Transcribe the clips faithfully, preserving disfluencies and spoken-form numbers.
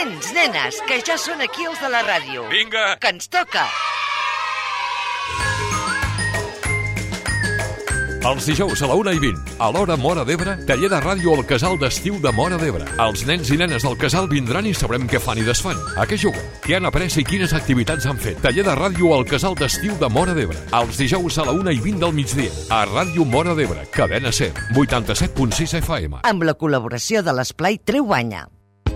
Nens, nenes, que ja són aquí els de la ràdio. Vinga! Que ens toca! Els dijous a la una i vint, a l'hora Móra d'Ebre, taller de ràdio al casal d'estiu de Móra d'Ebre. Els nens i nenes del casal vindran i sabrem què fan i desfan. A què juguen? Què han après i quines activitats han fet? Taller de ràdio al casal d'estiu de Móra d'Ebre. Els dijous a la una i vint del migdia, a Ràdio Móra d'Ebre, cadena SER, vuitanta-set punt sis F M. Amb la col·laboració de l'Esplai Treu Banya.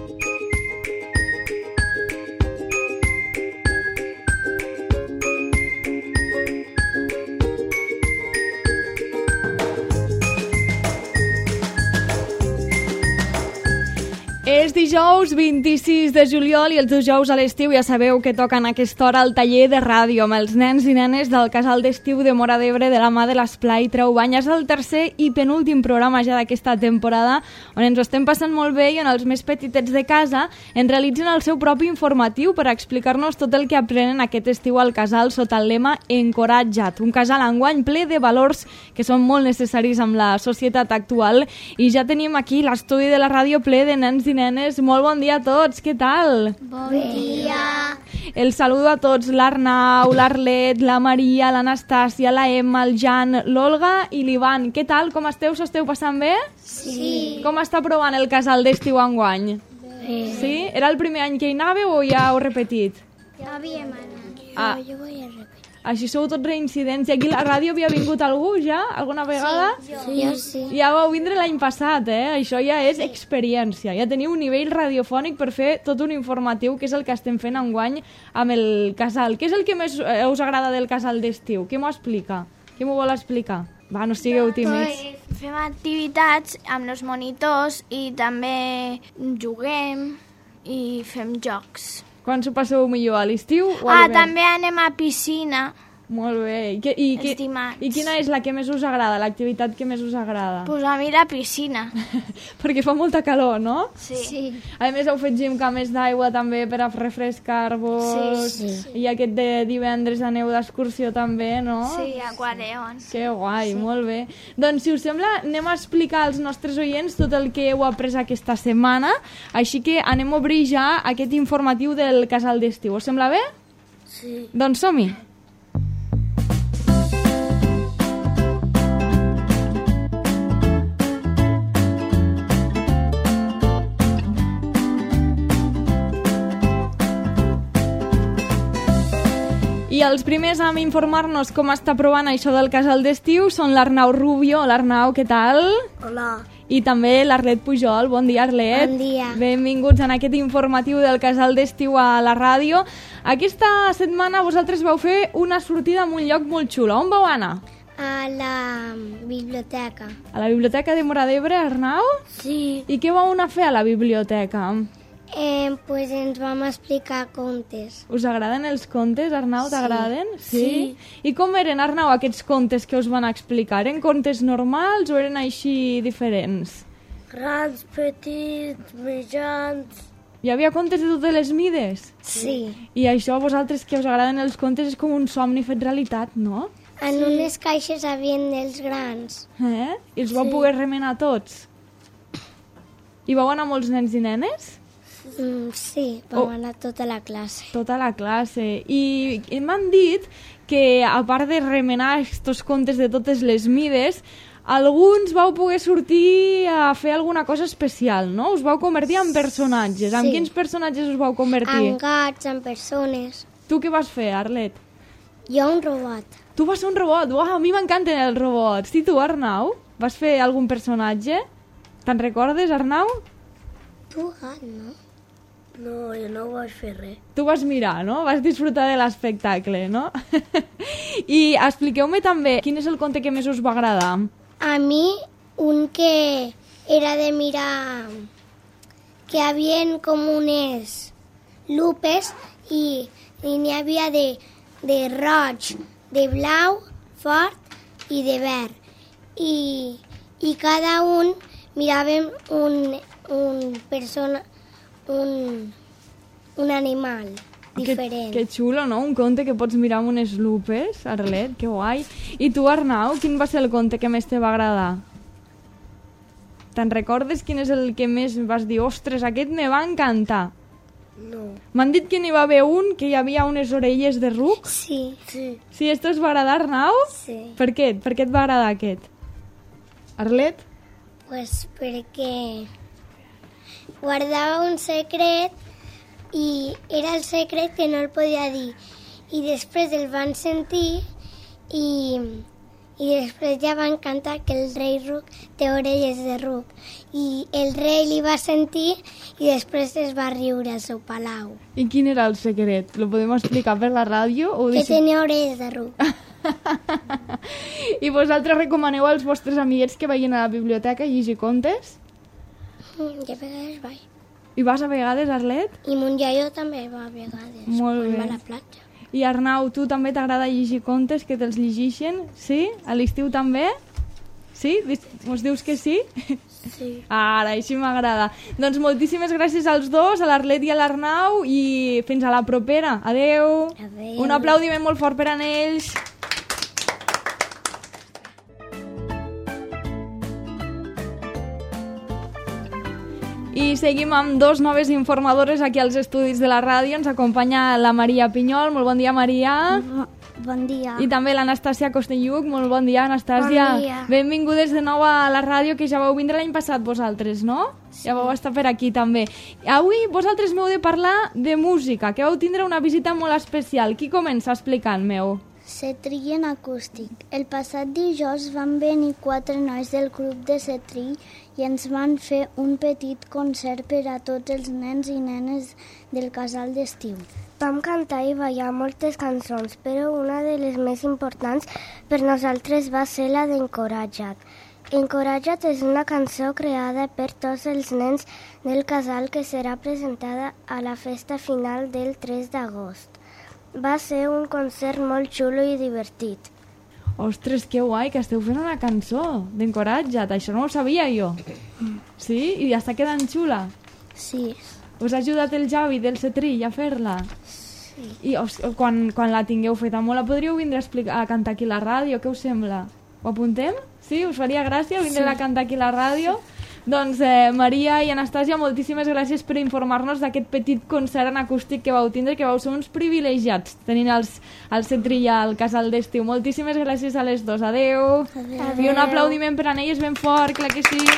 És dijous vint-i-sis de juliol i els dijous a l'estiu ja sabeu que toquen a aquesta hora el taller de ràdio amb els nens i nenes del casal d'estiu de Móra d'Ebre de la mà de l'Esplai Treu Banya. És el tercer i penúltim programa ja d'aquesta temporada on ens ho estem passant molt bé i on els més petitets de casa en realitzen el seu propi informatiu per explicar-nos tot el que aprenen aquest estiu al casal sota el lema Encoratja't. Un casal enguany ple de valors que són molt necessaris amb la societat actual i ja tenim aquí l'estudi de la ràdio ple de nens i nenes. Molt bon dia a tots, què tal? Bon dia. El saludo a tots, l'Arnau, l'Arlet, la Maria, l'Anastàcia, la Emma, el Jan, l'Olga i l'Ivan. Què tal? Com esteu? S'ho esteu passant bé? Sí. Com està provant el casal d'estiu enguany? Bé. Sí? Era el primer any que hi anàveu o ja heu repetit? Ja havíem anat. Ah. Jo vull repetir. Així sou tots reincidents. I aquí a la ràdio havia vingut algú ja? Alguna vegada? Sí, jo sí. Ja vau vindre l'any passat, eh? Això ja és experiència. Ja teniu un nivell radiofònic per fer tot un informatiu, que és el que estem fent enguany amb el casal. Què és el que més eh, us agrada del casal d'estiu? Què m'ho explica? Què m'ho vol explicar? Va, no sigueu tímids. Pues, fem activitats amb els monitors i també juguem i fem jocs. Quan s'ho passeu millor, a l'estiu o a Ah, l'hivern? també anem a piscina. Molt bé. I, que, i, Els que, dimarts. I quina és la que més us agrada, l'activitat que més us agrada? Pues a mi la piscina. Perquè fa molta calor, no? Sí. Sí. A més, heu fet gimcames d'aigua també per a refrescar-vos. Sí, sí. I aquest de divendres aneu d'excursió també, no? Sí, aquareons. Que guai, sí. Molt bé. Doncs, si us sembla, anem a explicar als nostres oients tot el que heu après aquesta setmana. Així que anem a obrir ja aquest informatiu del casal d'estiu. Us sembla bé? Sí. Doncs som-hi. I els primers a informar-nos com està provant això del casal d'estiu són l'Arnau Rubio. Hola, Arnau, què tal? Hola. I també l'Arlet Pujol. Bon dia, Arlet. Bon dia. Benvinguts en aquest informatiu del casal d'estiu a la ràdio. Aquesta setmana vosaltres vau fer una sortida en un lloc molt xulo. On vau anar? A la biblioteca. A la biblioteca de Móra d'Ebre, Arnau? Sí. I què vau anar a fer a la biblioteca? Eh, pues ens vam explicar contes. Us agraden els contes, Arnau? Sí. T'agraden? Sí. I com eren, Arnau, aquests contes que us van explicar? Eren contes normals o eren així diferents? Grans, petits, mitjans... Hi havia contes de totes les mides? Sí. I això a vosaltres que us agraden els contes és com un somni fet realitat, no? En unes caixes havien dels grans. Eh? I els vau poder remenar tots? I vau anar molts nens i nenes? Mm, sí, vam Oh. anar tota la classe. Tota la classe. I m'han dit que, a part de remenar aquests contes de totes les mides, alguns vau poder sortir a fer alguna cosa especial, no? Us vau convertir en personatges. En Sí. quins personatges us vau convertir? En gats, en persones. Tu què vas fer, Arlet? Jo un robot. Tu vas ser un robot. Uau, a mi m'encanten els robots. I tu, Arnau? Vas fer algun personatge? Te'n recordes, Arnau? Tu gat, no? No, jo no vaig fer res. Tu vas mirar, no? Vas disfrutar de l'espectacle, no? I expliqueu-me també quin és el conte que més us va agradar. A mi, un que era de mirar que havien com unes lupes i, i n'hi havia de, de roig, de blau, fort i de verd. I, i cada un miràvem un, un persona, un, un animal diferent. Que, que xulo, no? Un conte que pots mirar amb unes lupes, Arlet, que guai. I tu, Arnau, quin va ser el conte que més te va agradar? Te'n recordes quin és el que més vas dir? Ostres, aquest me va encantar. No. M'han dit que n'hi va haver un que hi havia unes orelles de ruc. Sí. Sí. Sí, esto us va agradar, Arnau? Sí. Per què? Per què et va agradar aquest? Arlet? Pues perquè guardava un secret i era el secret que no el podia dir. I després el van sentir i, i després ja van cantar que el rei ruc té orelles de ruc. I el rei li va sentir i després es va riure al seu palau. I quin era el secret? Lo podem explicar per la ràdio? O Que deixem- tenia orelles de ruc. I vosaltres recomaneu als vostres amiguets que vagin a la biblioteca a llegir contes? Mm, I a vegades vaig. I vas a vegades, Arlet? I mon iaio també va a vegades, Molt quan bé. va a la platja. I Arnau, tu també t'agrada llegir contes, que te'ls llegeixen? Sí? A l'estiu també? Sí? Ens dius que sí? Sí. Ara, així m'agrada. Doncs moltíssimes gràcies als dos, a l'Arlet i a l'Arnau, i fins a la propera. Adeu. Adeu. Un aplaudiment molt fort per a ells. I seguim amb dos noves informadores aquí als estudis de la ràdio. Ens acompanya la Maria Pinyol. Molt bon dia, Maria. Bon dia. I també l'Anastàcia Costelluc. Molt bon dia, Anastàcia. Bon dia. Benvingudes de nou a la ràdio, que ja vau vindre l'any passat vosaltres, no? Sí. Ja vau estar per aquí també. Avui vosaltres m'heu de parlar de música, que vau tindre una visita molt especial. Qui comença explicant-me-ho? Setrí en acústic. El passat dijous van venir quatre nois del grup de Setrí i ens van fer un petit concert per a tots els nens i nenes del casal d'estiu. Vam cantar i ballar moltes cançons, però una de les més importants per nosaltres va ser la d'Encoratja't. Encoratja't és una cançó creada per tots els nens del casal que serà presentada a la festa final del tres d'agost. Va ser un concert molt xulo i divertit. Ostres, que guai, que esteu fent una cançó d'Encoratja't. Això no ho sabia jo. Sí? I ja està quedant xula. Sí. Us ha ajudat el Javi del Setrill a fer-la? Sí. I os, quan, quan la tingueu feta molt, la podríeu vindre a, explicar, a cantar aquí a la ràdio? Què us sembla? Ho apuntem? Sí? Us faria gràcia vindre sí. a cantar aquí a la ràdio? Sí. Doncs eh, Maria i Anastàcia, moltíssimes gràcies per informar-nos d'aquest petit concert en acústic que vau tindre, que vau ser uns privilegiats tenint els, el Setrill al casal d'estiu. Moltíssimes gràcies a les dos. Adeu. Adeu. I un aplaudiment per a elles ben fort, clar que sí.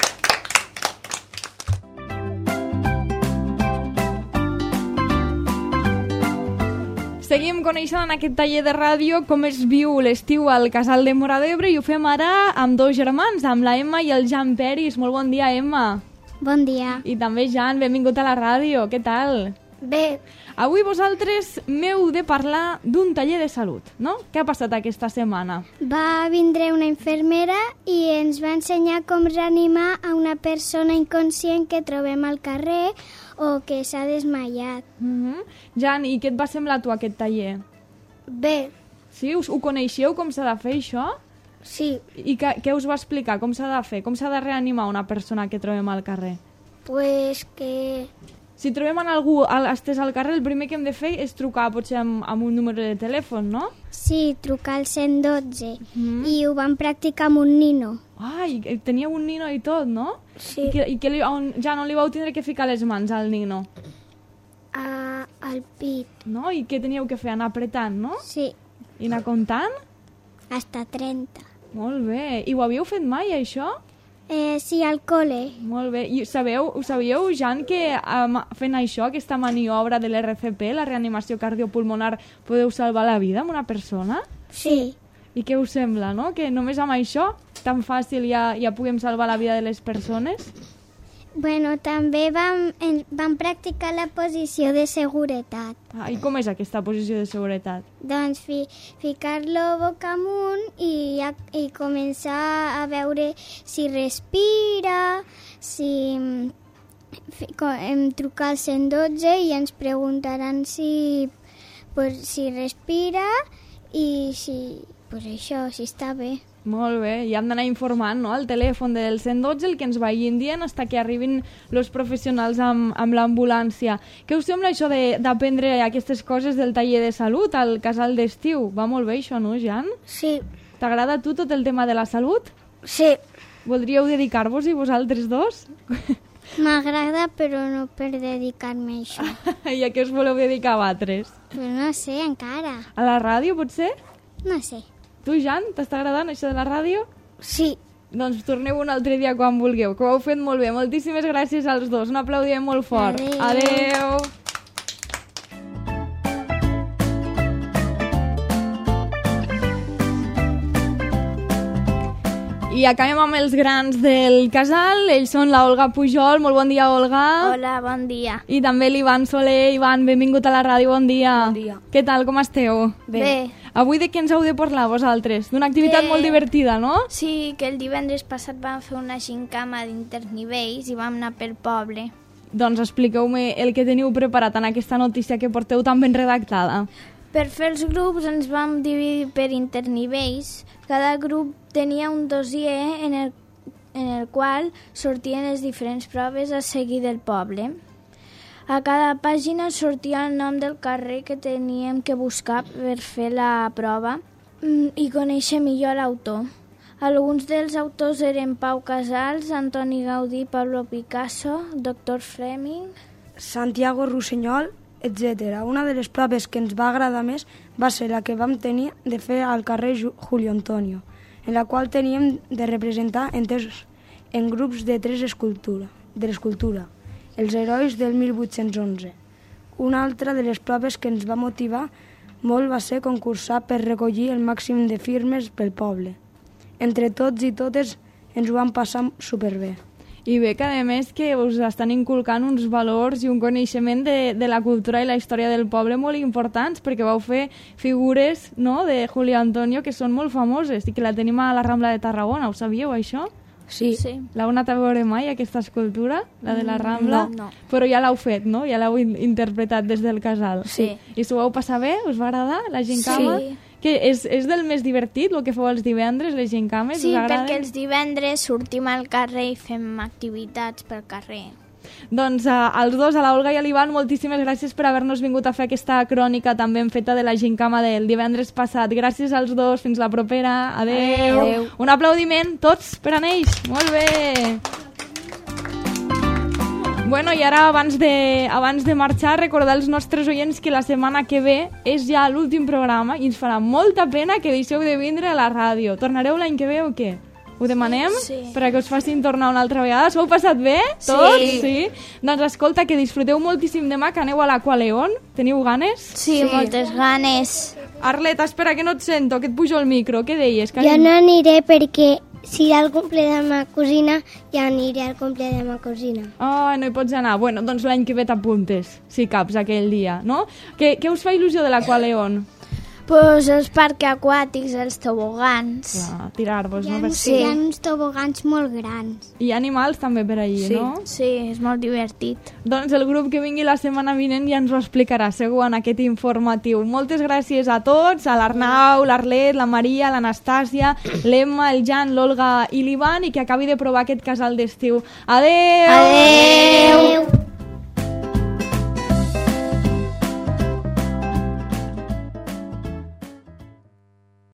Seguim coneixent en aquest taller de ràdio com es viu l'estiu al casal de Móra d'Ebre i ho fem ara amb dos germans, amb la Emma i el Jan Peris. Molt bon dia, Emma. Bon dia. I també Jan, benvingut a la ràdio. Què tal? Bé, Avui vosaltres m'heu de parlar d'un taller de salut, no? Què ha passat aquesta setmana? Va vindre una infermera i ens va ensenyar com reanimar a una persona inconscient que trobem al carrer o que s'ha desmaiat. Mm-hmm. Jan, i què et va semblar a tu aquest taller? bé, Sí? Us, ho coneixeu, com s'ha de fer això? sí, I què, què us va explicar? Com s'ha de fer? Com s'ha de reanimar una persona que trobem al carrer? pues que Si trobem en algú al- estès al carrer, el primer que hem de fer és trucar, potser amb, amb un número de telèfon, no? Sí, trucar al cent dotze Mm. i ho vam practicar amb un nino. Ai, eh, teníeu un nino i tot, no? sí, I que, i que li, on, ja no li vau tindre que ficar les mans al nino, a, al pit. no? I què teníeu que fer? Anar apretant, no? Sí, I anar comptant? hasta trenta. Molt bé. I ho havíeu fet mai, això? Eh, sí, al col·le. Molt bé. I sabeu, ho sabíeu, Jan, que um, fent això, aquesta maniobra de l'R C P, la reanimació cardiopulmonar, podeu salvar la vida d'una persona? Sí. I què us sembla, no? Que només amb això, tan fàcil, ja, ja puguem salvar la vida de les persones? Bueno, també vam, en, vam practicar la posició de seguretat. Ah, I com és aquesta posició de seguretat? Doncs fi, ficar-lo boca amunt i, a, i començar a veure si respira, si fi, co, em, trucar al cent dotze i ens preguntaran si, pues, si respira i si, pues això, si està bé. Molt bé, i hem d'anar informant, no?, al telèfon del cent dotze, el que ens vagin dient fins que arribin els professionals amb, amb l'ambulància. Què us sembla això de- d'aprendre aquestes coses del taller de salut al casal d'estiu? Va molt bé això, no, Jan? Sí, T'agrada a tu tot el tema de la salut? sí, Voldríeu dedicar-vos-hi vosaltres dos? M'agrada, però no per dedicar-me a això. I a què us voleu dedicar vosaltres? Però no sé, encara. A la ràdio, potser? No sé. Tu, Jan, t'està agradant això de la ràdio? Sí. Doncs torneu un altre dia quan vulgueu, que ho heu fet molt bé. Moltíssimes gràcies als dos. Un aplaudiment molt fort. Adéu. Adéu. I acabem amb els grans del casal. Ells són la Olga Pujol. Molt bon dia, Olga. Hola, bon dia. I també l'Ivan Soler. Ivan, benvingut a la ràdio, bon dia. Bon dia. Què tal, com esteu? Bé. Avui de què ens heu de parlar, vosaltres? D'una activitat Bé. molt divertida, no? Sí, que el divendres passat vam fer una gincama d'internivells i vam anar pel poble. Doncs expliqueu-me el que teniu preparat en aquesta notícia que porteu tan ben redactada. Per fer els grups ens vam dividir per internivells. Cada grup tenia un dossier en el, en el qual sortien les diferents proves a seguir del poble. A cada pàgina sortia el nom del carrer que teníem que buscar per fer la prova i conèixer millor l'autor. Alguns dels autors eren Pau Casals, Antoni Gaudí, Pablo Picasso, doctor Fleming, Santiago Rossinyol, etcètera. Una de les proves que ens va agradar més va ser la que vam tenir de fer al carrer Julio Antonio, en la qual teníem de representar en, tres, en grups de tres escultura, de l'escultura, els herois del mil vuit-cents onze. Una altra de les proves que ens va motivar molt va ser concursar per recollir el màxim de firmes pel poble. Entre tots i totes ens ho vam passar superbé. I bé que, a més, que us estan inculcant uns valors i un coneixement de, de la cultura i la història del poble molt importants, perquè vau fer figures, no?, de Julio Antonio que són molt famoses i que la tenim a la Rambla de Tarragona. Ho sabíeu, això? Sí. sí. L'heu anat a veure mai, aquesta escultura, la de la Rambla? No, no. Però ja l'heu fet, no? Ja l'heu in interpretat des del casal. Sí. I s'ho vau passar bé? Us va agradar, la gincama? Sí. Que és, és del més divertit, el que feu els divendres, les gincames? Sí, us agraden? perquè els divendres sortim al carrer i fem activitats pel carrer. Doncs uh, als dos, a l'Olga i a l'Ivan, moltíssimes gràcies per haver-nos vingut a fer aquesta crònica tan ben feta de la gincama del divendres passat. Gràcies als dos, fins la propera. Adeu. Adeu. Un aplaudiment, tots, per a ells. Molt bé. Bueno, i ara, abans de, abans de marxar, recordar als nostres oients que la setmana que ve és ja l'últim programa i ens farà molta pena que deixeu de vindre a la ràdio. Tornareu l'any que ve o què? Ho demanem? Sí. Per que us facin tornar una altra vegada. S'ho heu passat bé? Tots? Sí. Sí. Doncs escolta, que disfruteu moltíssim demà, que aneu a l'Aqualeon. Teniu ganes? Sí, sí, moltes ganes. Arleta, espera, que no et sento, que et pujo el micro. Què deies? Que Jo no aniré perquè si hi ha el cumple de ma cosina, ja aniré al cumple de ma cosina. Oh, no hi pots anar. Bueno, doncs l'any que ve t'apuntes, si caps aquell dia, no? Què, què us fa il·lusió de l'Aqualeon? Pues els parcs aquàtics, els tobogans. Clar, tirar-vos, Hi ha, no? Per... sí. Hi ha uns tobogans molt grans. I hi ha animals també per allí, Sí, no? sí, és molt divertit. Doncs el grup que vingui la setmana vinent ja ens ho explicarà, segur, en aquest informatiu. Moltes gràcies a tots, a l'Arnau, l'Arlet, la Maria, l'Anastàcia, l'Emma, el Jan, l'Olga i l'Ivan, i que acabi de provar aquest casal d'estiu. Adeu! Adeu!